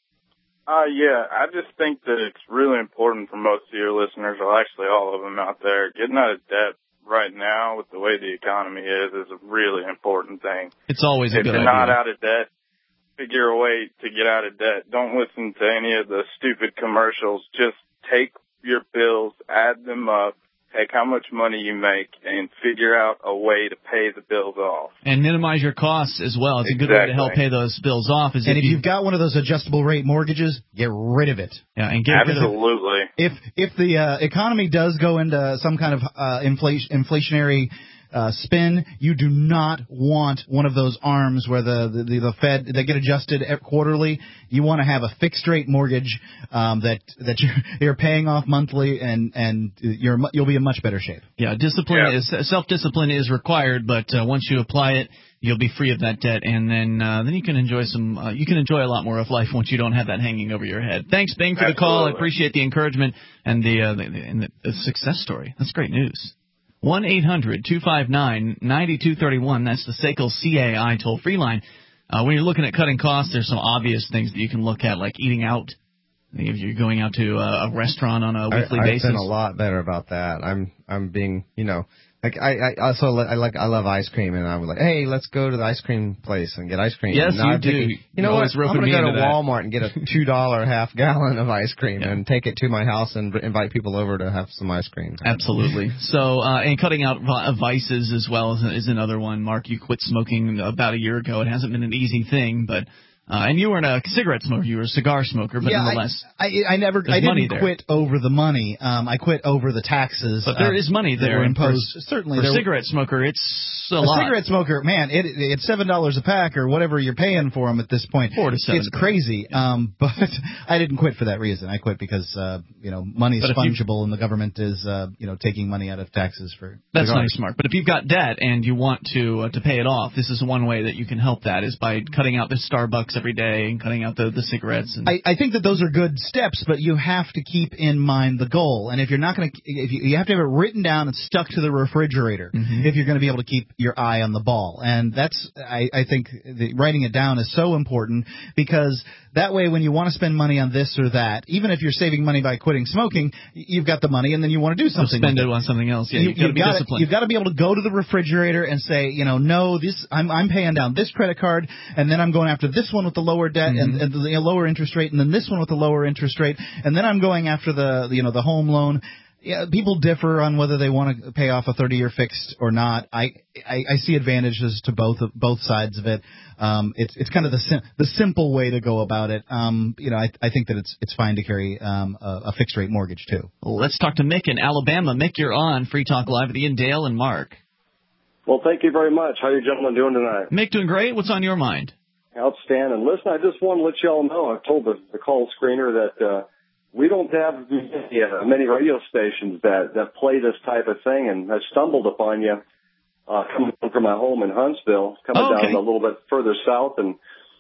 I just think that it's really important for most of your listeners, or actually all of them out there, getting out of debt right now with the way the economy is a really important thing. It's always a good idea. If you're not out of debt, figure a way to get out of debt. Don't listen to any of the stupid commercials. Just take your bills, add them up, take how much money you make, and figure out a way to pay the bills off. And minimize your costs as well. It's a good way to help pay those bills off. And if you've got one of those adjustable rate mortgages, get rid of it. Yeah, and get rid of it. If the economy does go into some kind of inflationary spin, you do not want one of those arms where the Fed, they get adjusted quarterly. You want to have a fixed rate mortgage that you're paying off monthly, and you'll be in much better shape. Yeah, self-discipline is required, but once you apply it, you'll be free of that debt, and then you can enjoy a lot more of life once you don't have that hanging over your head. Thanks, Bing, for the call. I appreciate the encouragement and the success story. That's great news. 1-800-259-9231. That's the SACL CAI toll-free line. When you're looking at cutting costs, there's some obvious things that you can look at, like eating out. If you're going out to a restaurant on a weekly basis. I've been a lot better about that. I'm being, like I also love ice cream, and I'm like, hey, let's go to the ice cream place and get ice cream. Yes, you do. You know what? I'm going to go to Walmart and get a $2 half gallon of ice cream and take it to my house and invite people over to have some ice cream. Absolutely. So, and cutting out vices as well is another one. Mark, you quit smoking about a year ago. It hasn't been an easy thing, but. And you weren't a cigarette smoker; you were a cigar smoker, but nonetheless, I didn't quit over the money. I quit over the taxes. But there is money there that were imposed. Certainly, for a cigarette smoker, it's a lot. Cigarette smoker, man, it's $7 a pack or whatever you're paying for them at this point. 4 to 7. It's crazy. But I didn't quit for that reason. I quit because money is fungible and the government is taking money out of taxes for. That's not smart. But if you've got debt and you want to pay it off, this is one way that you can help. That is by cutting out the Starbucks every day and cutting out the cigarettes. And I think that those are good steps, but you have to keep in mind the goal. And if you're not going to, you have to have it written down and stuck to the refrigerator if you're going to be able to keep your eye on the ball. And that's, I think writing it down is so important because that way when you want to spend money on this or that, even if you're saving money by quitting smoking, you've got the money and then you want to do something. Spend it on something else. Yeah, you've got to be disciplined. You've got to be able to go to the refrigerator and say, no, I'm paying down this credit card and then I'm going after this one with the lower debt and the lower interest rate, and then this one with the lower interest rate, and then I'm going after the home loan. Yeah, people differ on whether they want to pay off a 30-year fixed or not. I see advantages to both sides of it. It's kind of the simple way to go about it. I think that it's fine to carry a fixed rate mortgage too. Well, let's talk to Mick in Alabama. Mick, you're on Free Talk Live with Ian, Dale, and Mark. Well, thank you very much. How are you gentlemen doing tonight? Mick, doing great. What's on your mind? Outstanding. Listen, I just want to let you all know, I've told the call screener that we don't have many radio stations that play this type of thing, and I stumbled upon you coming from my home in Huntsville, down a little bit further south, and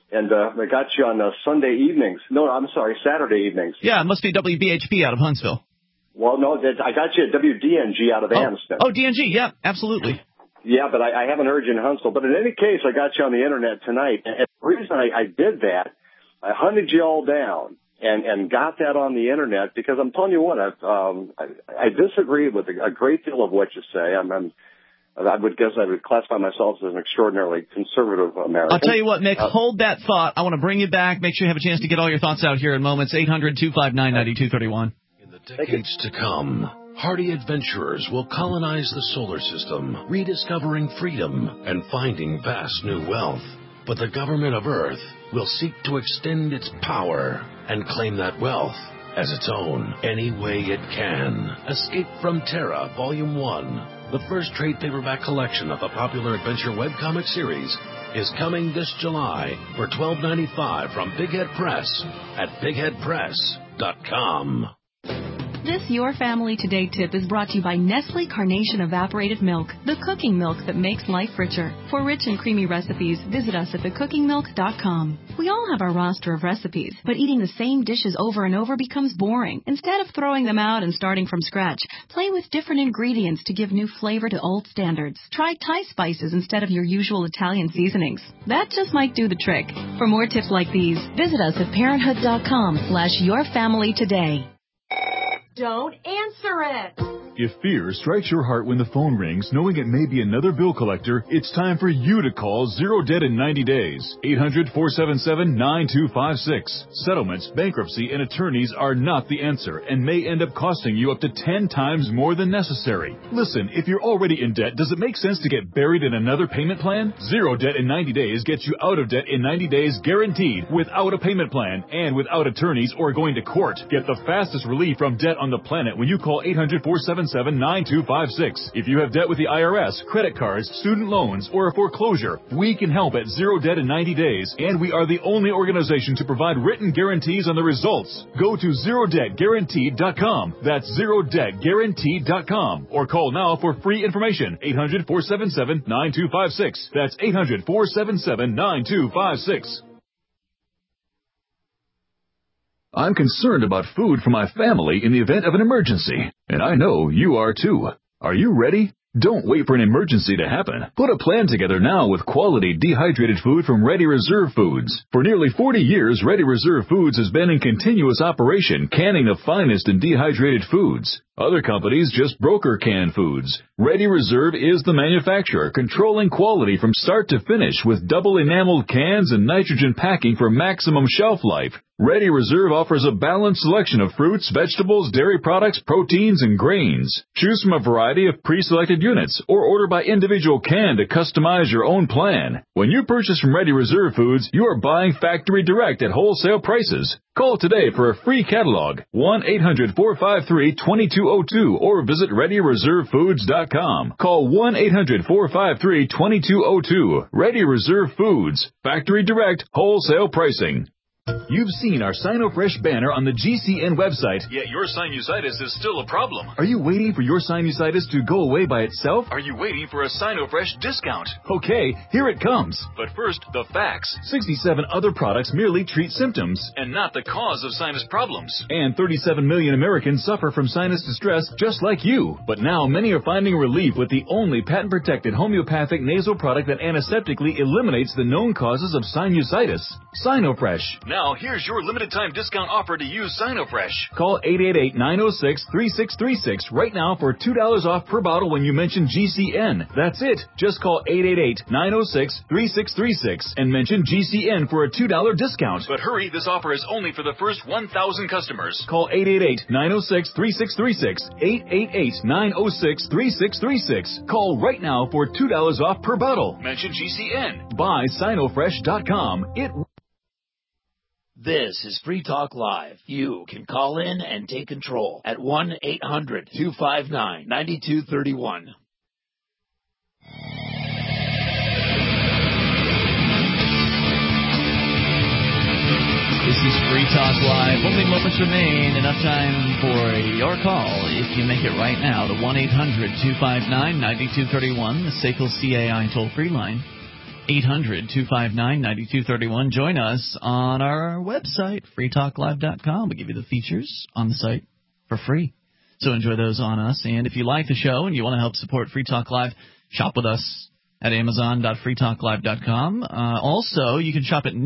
I got you on Sunday evenings. No, I'm sorry, Saturday evenings. Yeah, it must be WBHP out of Huntsville. Well, no, I got you at WDNG out of Anniston. Oh, DNG, yeah, absolutely. Yeah, but I haven't heard you in Huntsville. But in any case, I got you on the Internet tonight. And the reason I did that, I hunted you all down and got that on the Internet because I'm telling you what, I disagree with a great deal of what you say. I would classify myself as an extraordinarily conservative American. I'll tell you what, Mick, hold that thought. I want to bring you back. Make sure you have a chance to get all your thoughts out here in moments. 800-259-9231. In the decades to come, hardy adventurers will colonize the solar system, rediscovering freedom and finding vast new wealth. But the government of Earth will seek to extend its power and claim that wealth as its own any way it can. Escape from Terra, Volume 1, the first trade paperback collection of the popular adventure webcomic series, is coming this July for $12.95 from Big Head Press at bigheadpress.com. This Your Family Today tip is brought to you by Nestle Carnation Evaporated Milk, the cooking milk that makes life richer. For rich and creamy recipes, visit us at thecookingmilk.com. We all have our roster of recipes, but eating the same dishes over and over becomes boring. Instead of throwing them out and starting from scratch, play with different ingredients to give new flavor to old standards. Try Thai spices instead of your usual Italian seasonings. That just might do the trick. For more tips like these, visit us at parenthood.com/yourfamilytoday. Don't answer it. If fear strikes your heart when the phone rings, knowing it may be another bill collector, it's time for you to call Zero Debt in 90 days. 800-477-9256. Settlements, bankruptcy, and attorneys are not the answer and may end up costing you up to 10 times more than necessary. Listen, if you're already in debt, does it make sense to get buried in another payment plan? Zero Debt in 90 days gets you out of debt in 90 days guaranteed, without a payment plan and without attorneys or going to court. Get the fastest relief from debt on the planet when you call 800-477-9256. If you have debt with the IRS, credit cards, student loans, or a foreclosure, we can help at Zero Debt in 90 days, and we are the only organization to provide written guarantees on the results. Go to ZeroDebtGuaranteed.com. That's ZeroDebtGuaranteed.com. Or call now for free information. 800-477-9256. That's 800-477-9256. I'm concerned about food for my family in the event of an emergency, and I know you are too. Are you ready? Don't wait for an emergency to happen. Put a plan together now with quality dehydrated food from Ready Reserve Foods. For nearly 40 years, Ready Reserve Foods has been in continuous operation, canning the finest in dehydrated foods. Other companies just broker canned foods. Ready Reserve is the manufacturer, controlling quality from start to finish with double enameled cans and nitrogen packing for maximum shelf life. Ready Reserve offers a balanced selection of fruits, vegetables, dairy products, proteins, and grains. Choose from a variety of pre-selected units or order by individual can to customize your own plan. When you purchase from Ready Reserve Foods, you are buying factory direct at wholesale prices. Call today for a free catalog, 1-800-453-2202, or visit ReadyReserveFoods.com. Call 1-800-453-2202. Ready Reserve Foods. Factory direct, wholesale pricing. You've seen our SinoFresh banner on the GCN website, yet your sinusitis is still a problem. Are you waiting for your sinusitis to go away by itself? Are you waiting for a SinoFresh discount? Okay, here it comes. But first, the facts. 67 other products merely treat symptoms and not the cause of sinus problems. And 37 million Americans suffer from sinus distress just like you. But now many are finding relief with the only patent-protected homeopathic nasal product that antiseptically eliminates the known causes of sinusitis. SinoFresh. Now, here's your limited-time discount offer to use SinoFresh. Call 888-906-3636 right now for $2 off per bottle when you mention GCN. That's it. Just call 888-906-3636 and mention GCN for a $2 discount. But hurry, this offer is only for the first 1,000 customers. Call 888-906-3636. 888-906-3636. Call right now for $2 off per bottle. Mention GCN. Buy SinoFresh.com. This is Free Talk Live. You can call in and take control at 1-800-259-9231. This is Free Talk Live. Only moments remain. Enough time for your call. If you make it right now, the 1-800-259-9231, the SACL CAI toll-free line. 800-259-9231. Join us on our website, freetalklive.com. We give you the features on the site for free. So enjoy those on us. And if you like the show and you want to help support Free Talk Live, shop with us at amazon.freetalklive.com. Also, you can shop at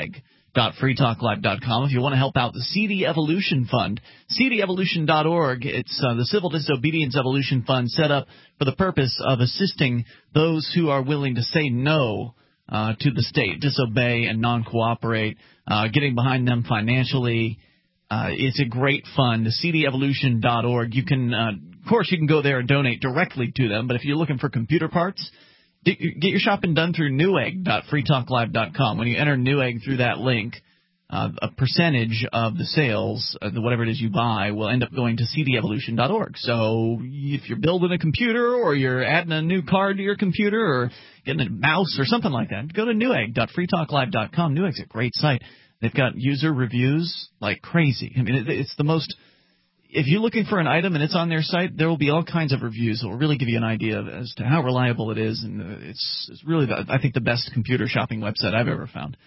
newegg.freetalklive.com if you want to help out the CD Evolution Fund. CDEvolution.org. It's the Civil Disobedience Evolution Fund set up for the purpose of assisting those who are willing to say no to the state, disobey and non-cooperate, getting behind them financially. It's a great fund, CDEvolution.org. You can, of course, you can go there and donate directly to them, but if you're looking for computer parts, get your shopping done through newegg.freetalklive.com. When you enter Newegg through that link, a percentage of the sales, whatever it is you buy, will end up going to cdevolution.org. So if you're building a computer or you're adding a new card to your computer or getting a mouse or something like that, go to newegg.freetalklive.com. Newegg's a great site. They've got user reviews like crazy. I mean, it's the most... If you're looking for an item and it's on their site, there will be all kinds of reviews that will really give you an idea as to how reliable it is, and it's really, I think, the best computer shopping website I've ever found.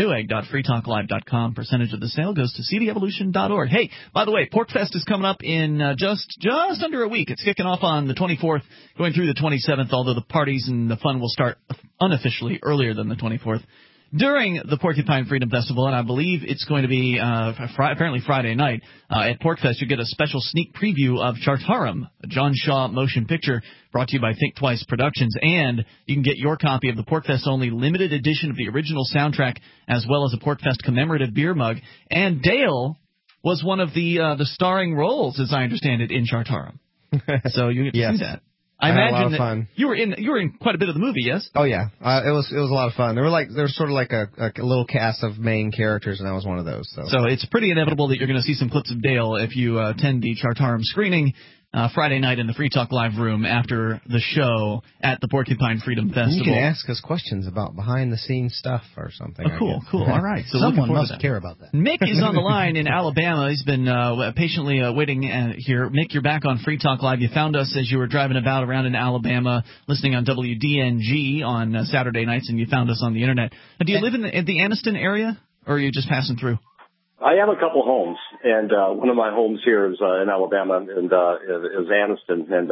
Newegg.freetalklive.com. Percentage of the sale goes to cdevolution.org. Hey, by the way, PorkFest is coming up in just under a week. It's kicking off on the 24th, going through the 27th, although the parties and the fun will start unofficially earlier than the 24th. During the Porcupine Freedom Festival, and I believe it's going to be apparently Friday night, at PorkFest, you get a special sneak preview of Chartarum, a John Shaw motion picture brought to you by Think Twice Productions, and you can get your copy of the PorkFest-only limited edition of the original soundtrack, as well as a PorkFest commemorative beer mug. And Dale was one of the starring roles, as I understand it, in Chartarum. So you get to see that. I imagine had a lot of that fun. you were in quite a bit of the movie, yes? Oh yeah, it was a lot of fun. There was sort of like a little cast of main characters, and I was one of those. So it's pretty inevitable that you're going to see some clips of Dale if you attend the Chartarum screening Friday night in the Free Talk Live room after the show at the Porcupine Freedom Festival. You can ask us questions about behind-the-scenes stuff or something. Oh, cool. All right. So someone must care about that. Mick is on the line in Alabama. He's been patiently waiting here. Mick, you're back on Free Talk Live. You found us as you were driving about around in Alabama, listening on WDNG on Saturday nights, and you found us on the Internet. Do you live in the Anniston area, or are you just passing through? I have a couple homes, and one of my homes here is in Alabama, and is Anniston. And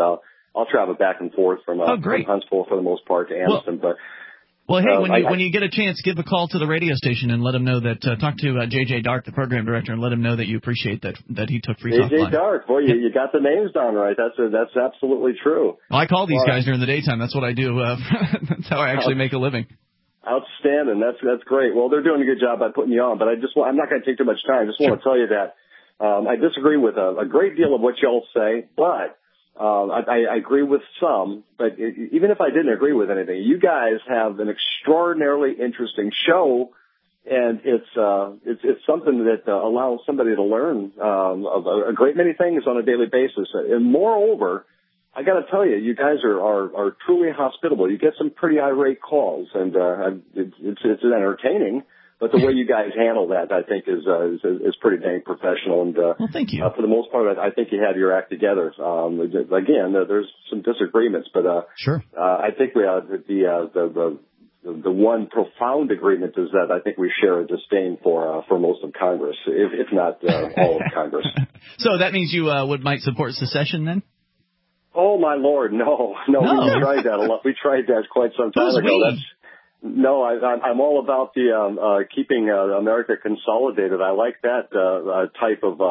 I'll travel back and forth from Huntsville for the most part to Anniston. Well, hey, when you get a chance, give a call to the radio station and let them know that, talk to J.J. Dark, the program director, and let him know that you appreciate that he took Free Talk Live. J.J. Dark, boy, you got the names down right. That's absolutely true. Well, I call these guys during the daytime. That's what I do. That's how I actually make a living. Outstanding. That's great. Well, they're doing a good job by putting you on, but I'm not going to take too much time. I just want to tell you that I disagree with a great deal of what y'all say, but I agree with some, but even if I didn't agree with anything, you guys have an extraordinarily interesting show, and it's something that allows somebody to learn a great many things on a daily basis. And moreover, I got to tell you, you guys are truly hospitable. You get some pretty irate calls, and it's entertaining. But the way you guys handle that, I think, is pretty dang professional. And well, thank you. For the most part, I think you have your act together. Again, there's some disagreements, but sure. I think we the one profound agreement is that I think we share a disdain for most of Congress, if not all of Congress. So that means you might support secession then? Oh my Lord, no. We tried that a lot. We tried that quite some time ago. No, I'm all about the keeping America consolidated. I like that type of.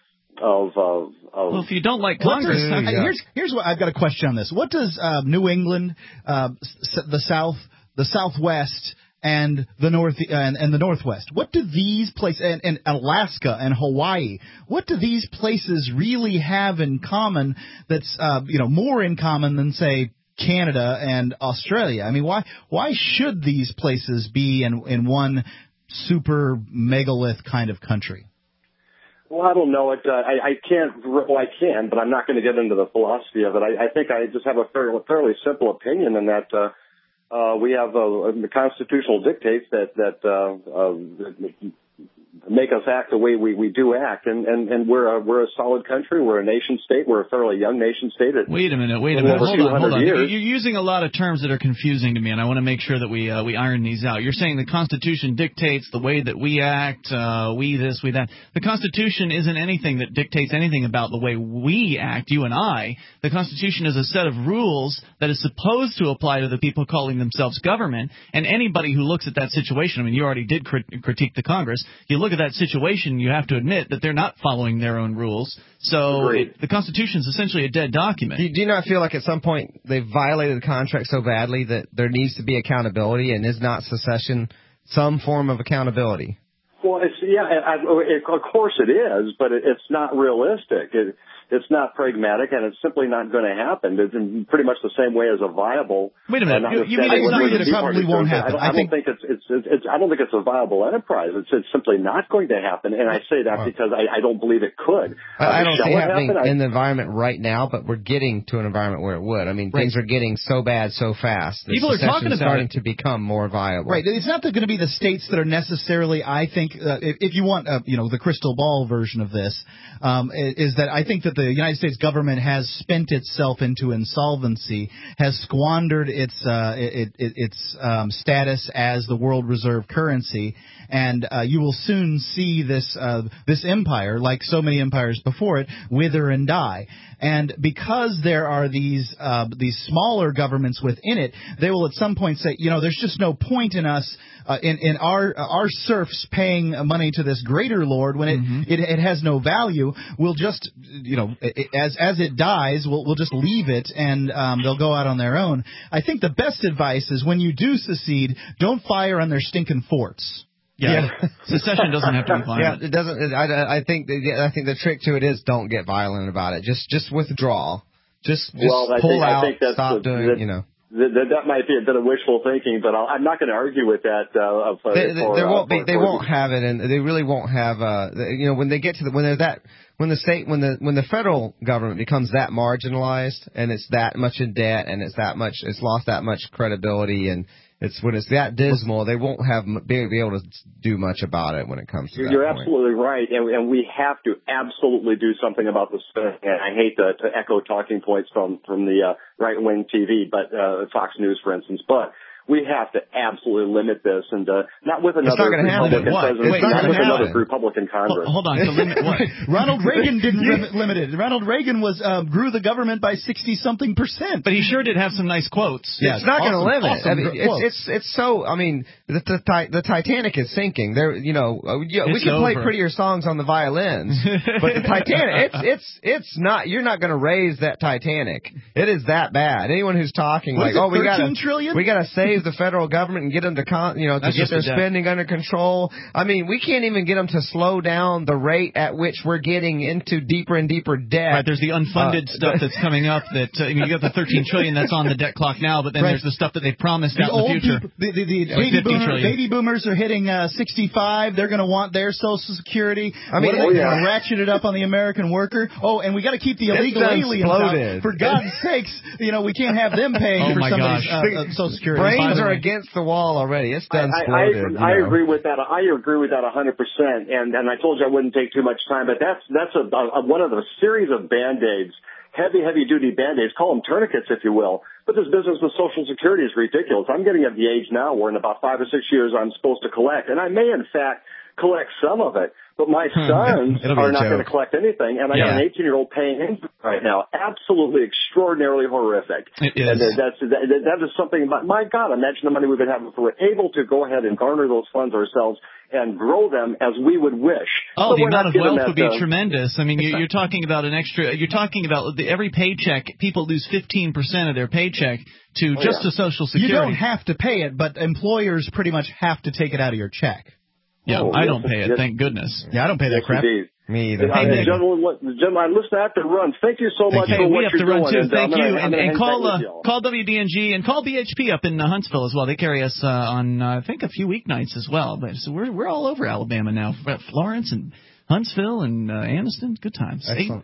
Well, if you don't like Congress, here's what I've got a question on this. What does New England, the South, the Southwest, and the North and the Northwest? What do these places and Alaska and Hawaii? What do these places really have in common? That's more in common than say Canada and Australia. I mean, why should these places be in one super megalith kind of country? Well, I don't know. I can't. Well, I can, but I'm not going to get into the philosophy of it. I think I just have a fairly simple opinion in that we have the constitutional dictates that make us act the way we do act, and we're a solid country. We're a nation state. We're a fairly young nation state. Wait a minute. Hold on. You're using a lot of terms that are confusing to me, and I want to make sure that we iron these out. You're saying the Constitution dictates the way that we act, we this, we that. The Constitution isn't anything that dictates anything about the way we act, you and I. The Constitution is a set of rules that is supposed to apply to the people calling themselves government, and anybody who looks at that situation, I mean, you already did critique the Congress. You look at that situation, you have to admit that they're not following their own rules. So the Constitution is essentially a dead document. Do you not feel like at some point they've violated the contract so badly that there needs to be accountability, and is not secession some form of accountability? Well, of course it is, but it's not realistic. It's not pragmatic, and it's simply not going to happen. It's in pretty much the same way as a viable. Wait a minute. You mean it probably won't happen? I don't think it's a viable enterprise. It's simply not going to happen, and I say that because I don't believe it could. I don't see it happening in the environment right now, but we're getting to an environment where it would. I mean, things are getting so bad so fast. People are talking about starting to become more viable. Right. It's not going to be the states that are necessarily. I think if you want, the crystal ball version of this, is that I think that the United States government has spent itself into insolvency, has squandered its status as the world reserve currency, and you will soon see this empire, like so many empires before it, wither and die. And because there are these smaller governments within it, they will at some point say, there's just no point in us in our serfs paying money to this greater lord when it has no value. We'll just as it dies, we'll just leave it, and they'll go out on their own. I think the best advice is when you do secede, don't fire on their stinking forts. Yeah. Secession doesn't have to be violent. Yeah, it doesn't. I think the trick to it is don't get violent about it. Just withdraw. Just pull out. Stop doing. That might be a bit of wishful thinking, but I'm not going to argue with that. They won't have it, and they really won't have. When they get to when the federal government becomes that marginalized, and it's that much in debt, and it's lost that much credibility, and when it's that dismal, they won't be able to do much about it when it comes to that. You're absolutely right, and we have to absolutely do something about this. And I hate to echo talking points from the right-wing TV, but Fox News, for instance. But we have to absolutely limit this, and not with another Republican president, not with another Republican Congress. Hold on, to limit what? Ronald Reagan didn't limit it. Ronald Reagan grew the government by 60-something%. But he sure did have some nice quotes. Yeah, it's not going to limit it. I mean, quotes. it's so. I mean, the Titanic is sinking. There, we can play prettier songs on the violins, but the Titanic, it's not. You're not going to raise that Titanic. It is that bad. Anyone who's talking we got to save the federal government and get them to get their spending under control. I mean, we can't even get them to slow down the rate at which we're getting into deeper and deeper debt. Right, there's the unfunded stuff that's coming up. That you got the $13 trillion that's on the debt clock now, but then there's the stuff that they promised out in the future. The baby boomers are hitting 65. They're going to want their Social Security. I mean, they're going to ratchet it up on the American worker. Oh, and we got to keep the illegal aliens out. For God's sakes, we can't have them paying for somebody's Social Security. Brains are against the wall already. It's done exploded. I agree with that. I agree with that 100%. And I told you I wouldn't take too much time, but that's one of the series of band-aids, heavy duty band-aids. Call them tourniquets, if you will. But this business with Social Security is ridiculous. I'm getting at the age now where in about 5 or 6 years I'm supposed to collect, and I may in fact collect some of it. But my sons are not going to collect anything, and I got an 18-year-old paying interest right now. Absolutely extraordinarily horrific. It is. And that is something, my God, imagine the money we've been having if we were able to go ahead and garner those funds ourselves and grow them as we would wish. Oh, the amount of wealth would be tremendous. I mean, you're talking about every paycheck, people lose 15% of their paycheck to to Social Security. You don't have to pay it, but employers pretty much have to take it out of your check. Yeah, I don't pay it, thank goodness. Yeah, I don't pay that crap. Indeed. Me either. Gentlemen, listen, I have to run. Thank you so much for what you're doing. We have to run, too. Thank you. And call WDNG and call BHP up in Huntsville as well. They carry us on, I think, a few weeknights as well. But so we're all over Alabama now. Florence and Huntsville and Anniston. Good times. Excellent.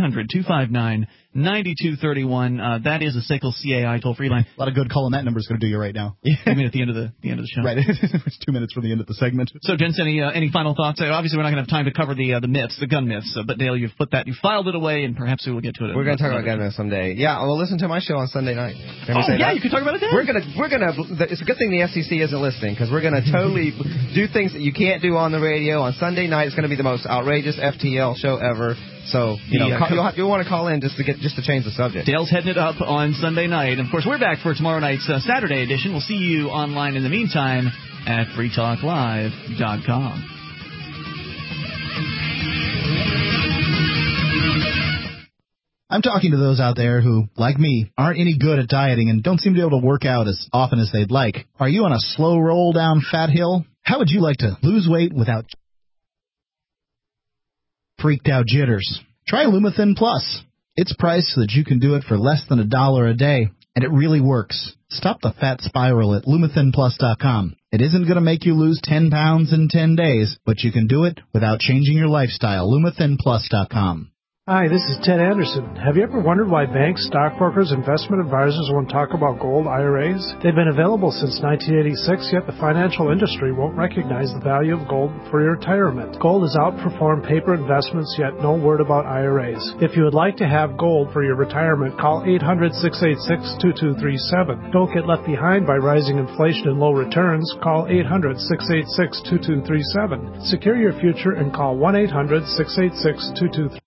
800-259-9231. That is a SACL CAI toll-free line. A lot of good calling that number is going to do you right now. I mean, at the end of the show. Right. It's 2 minutes from the end of the segment. So, gents, any final thoughts? Obviously, we're not going to have time to cover the myths, the gun myths. But Dale, you filed it away, and perhaps we will get to it. We're going to talk about gun myths someday. Yeah, well, listen to my show on Sunday night. You can talk about it then. We're gonna. It's a good thing the SEC isn't listening because we're going to totally do things that you can't do on the radio on Sunday night. It's going to be the most outrageous FTL show ever. So you'll want to call in just to change the subject. Dale's heading it up on Sunday night. And of course, we're back for tomorrow night's Saturday edition. We'll see you online in the meantime at freetalklive.com. I'm talking to those out there who, like me, aren't any good at dieting and don't seem to be able to work out as often as they'd like. Are you on a slow roll down fat hill? How would you like to lose weight without freaked out jitters? Try Lumithin Plus. It's priced so that you can do it for less than $1 a day, and it really works. Stop the fat spiral at LumithinPlus.com. It isn't going to make you lose 10 pounds in 10 days, but you can do it without changing your lifestyle. LumithinPlus.com. Hi, this is Ted Anderson. Have you ever wondered why banks, stockbrokers, investment advisors won't talk about gold IRAs? They've been available since 1986, yet the financial industry won't recognize the value of gold for your retirement. Gold has outperformed paper investments, yet no word about IRAs. If you would like to have gold for your retirement, call 800-686-2237. Don't get left behind by rising inflation and low returns. Call 800-686-2237. Secure your future and call 1-800-686-2237.